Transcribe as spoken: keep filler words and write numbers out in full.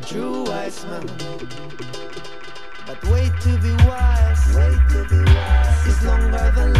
true wise man. But wait to be wise, wait to be wise is longer than